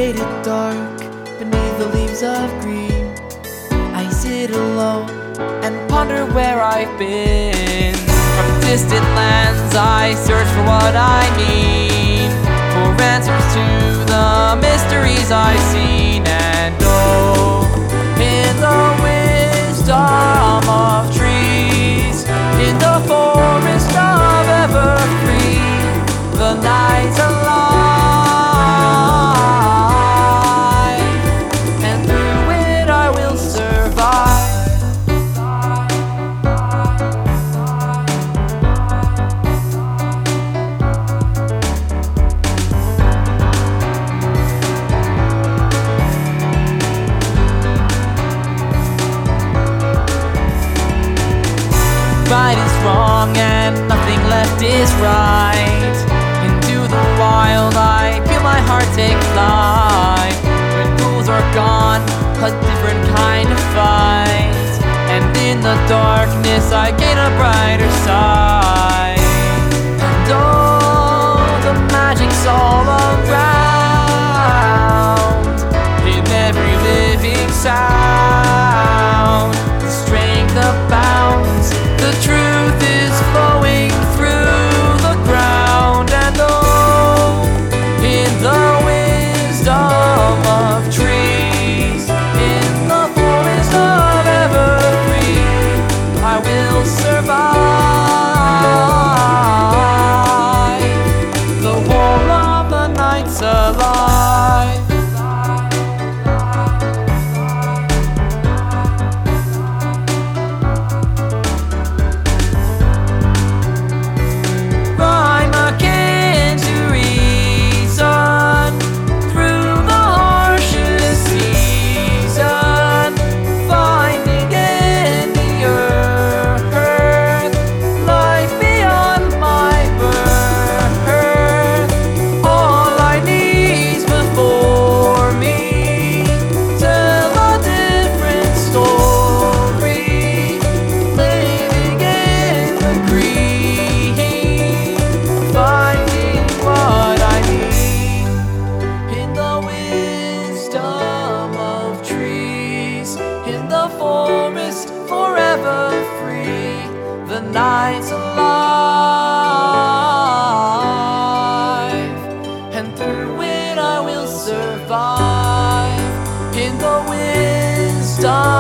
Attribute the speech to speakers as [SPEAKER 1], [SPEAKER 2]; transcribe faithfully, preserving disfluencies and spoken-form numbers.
[SPEAKER 1] made it dark beneath the leaves of green. I sit alone and ponder where I've been. From distant lands I search for what I need, for answers to the mysteries I've seen. And oh, in the wisdom of trees, in the forest of evergreen, the night's alive. Right is wrong and nothing left is right. Into the wild I feel my heart take flight. When rules are gone, a different kind of fight. And in the darkness I gain a brighter side. And oh, the magic's all around, in every living sound. The strength abounds, the truth is flowing through the ground. And oh, in the wisdom of trees, in the forest of evergreen, I will survive. The whole of the night's alive. In the forest, forever free, the night's alive, and through it I will survive. In the wisdom